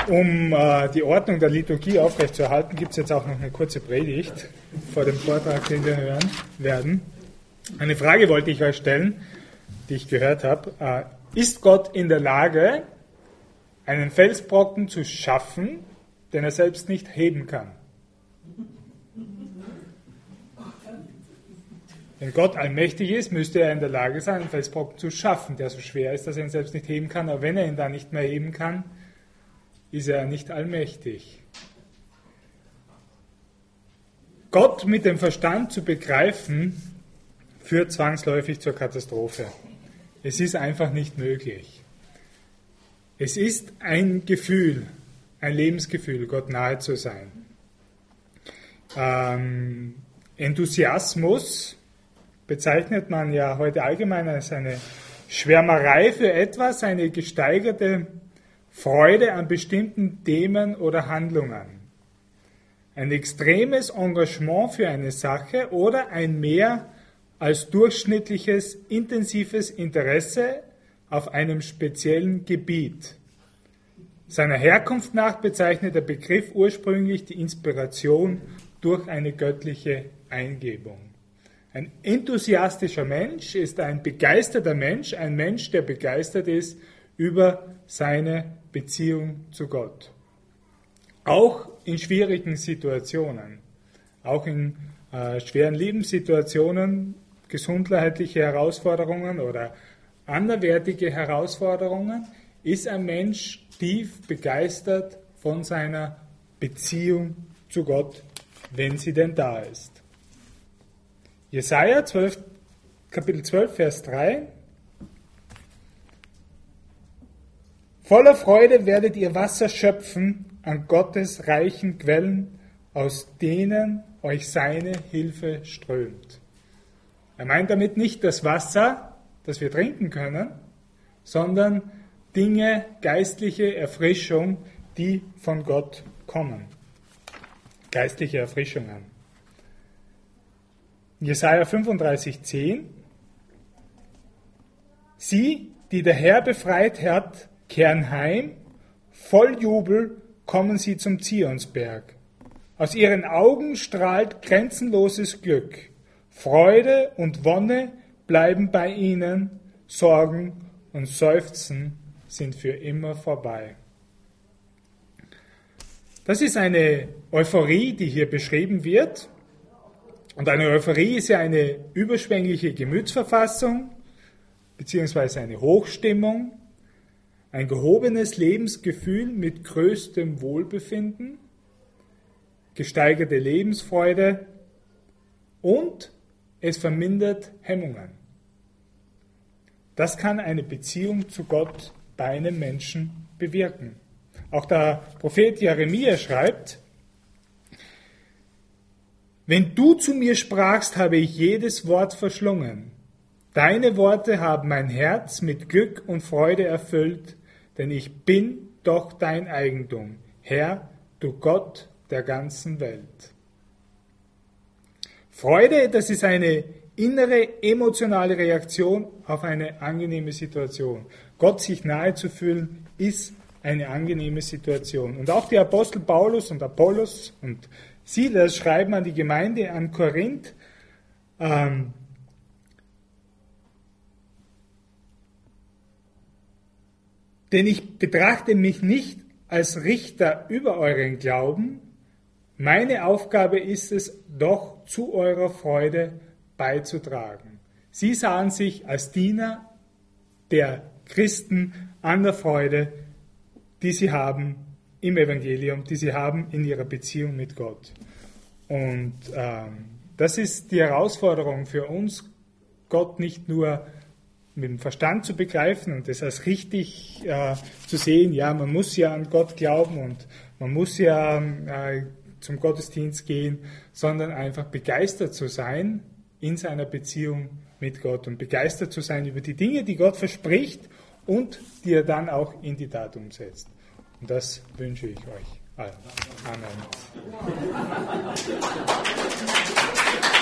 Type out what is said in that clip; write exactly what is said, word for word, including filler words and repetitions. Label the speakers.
Speaker 1: Um äh, die Ordnung der Liturgie aufrechtzuerhalten, gibt es jetzt auch noch eine kurze Predigt vor dem Vortrag, den wir hören werden. Eine Frage wollte ich euch stellen, die ich gehört habe. Äh, ist Gott in der Lage, einen Felsbrocken zu schaffen, den er selbst nicht heben kann? Wenn Gott allmächtig ist, müsste er in der Lage sein, einen Felsbrocken zu schaffen, der so schwer ist, dass er ihn selbst nicht heben kann. Aber wenn er ihn dann nicht mehr heben kann, ist er nicht allmächtig. Gott mit dem Verstand zu begreifen, führt zwangsläufig zur Katastrophe. Es ist einfach nicht möglich. Es ist ein Gefühl, ein Lebensgefühl, Gott nahe zu sein. Ähm, Enthusiasmus bezeichnet man ja heute allgemein als eine Schwärmerei für etwas, eine gesteigerte Freude an bestimmten Themen oder Handlungen. Ein extremes Engagement für eine Sache oder ein mehr als durchschnittliches, intensives Interesse auf einem speziellen Gebiet. Seiner Herkunft nach bezeichnet der Begriff ursprünglich die Inspiration durch eine göttliche Eingebung. Ein enthusiastischer Mensch ist ein begeisterter Mensch, ein Mensch, der begeistert ist über seine Beziehung zu Gott. Auch in schwierigen Situationen, auch in äh, schweren Lebenssituationen, gesundheitliche Herausforderungen oder anderweitige Herausforderungen, ist ein Mensch tief begeistert von seiner Beziehung zu Gott, wenn sie denn da ist. Jesaja zwölf, Kapitel zwölf, Vers drei. Voller Freude werdet ihr Wasser schöpfen an Gottes reichen Quellen, aus denen euch seine Hilfe strömt. Er meint damit nicht das Wasser, das wir trinken können, sondern Dinge, geistliche Erfrischung, die von Gott kommen. Geistliche Erfrischungen. Jesaja fünfunddreißig, zehn. Sie, die der Herr befreit hat, kehren heim, voll Jubel kommen sie zum Zionsberg. Aus ihren Augen strahlt grenzenloses Glück. Freude und Wonne bleiben bei ihnen, Sorgen und Seufzen sind für immer vorbei. Das ist eine Euphorie, die hier beschrieben wird. Und eine Euphorie ist ja eine überschwängliche Gemütsverfassung, beziehungsweise eine Hochstimmung, ein gehobenes Lebensgefühl mit größtem Wohlbefinden, gesteigerte Lebensfreude und es vermindert Hemmungen. Das kann eine Beziehung zu Gott bei einem Menschen bewirken. Auch der Prophet Jeremia schreibt: Wenn du zu mir sprachst, habe ich jedes Wort verschlungen. Deine Worte haben mein Herz mit Glück und Freude erfüllt, denn ich bin doch dein Eigentum, Herr, du Gott der ganzen Welt. Freude, das ist eine innere emotionale Reaktion auf eine angenehme Situation. Gott sich nahe zu fühlen, ist eine angenehme Situation. Und auch die Apostel Paulus und Apollos und Silas schreiben an die Gemeinde an Korinth, ähm, denn ich betrachte mich nicht als Richter über euren Glauben. Meine Aufgabe ist es, doch zu eurer Freude beizutragen. Sie sahen sich als Diener der Christen an der Freude, die sie haben im Evangelium, die sie haben in ihrer Beziehung mit Gott. Und ähm, das ist die Herausforderung für uns, Gott nicht nur mit dem Verstand zu begreifen und das als richtig äh, zu sehen, ja, man muss ja an Gott glauben und man muss ja äh, zum Gottesdienst gehen, sondern einfach begeistert zu sein in seiner Beziehung mit Gott und begeistert zu sein über die Dinge, die Gott verspricht und die er dann auch in die Tat umsetzt. Und das wünsche ich euch allen. Amen.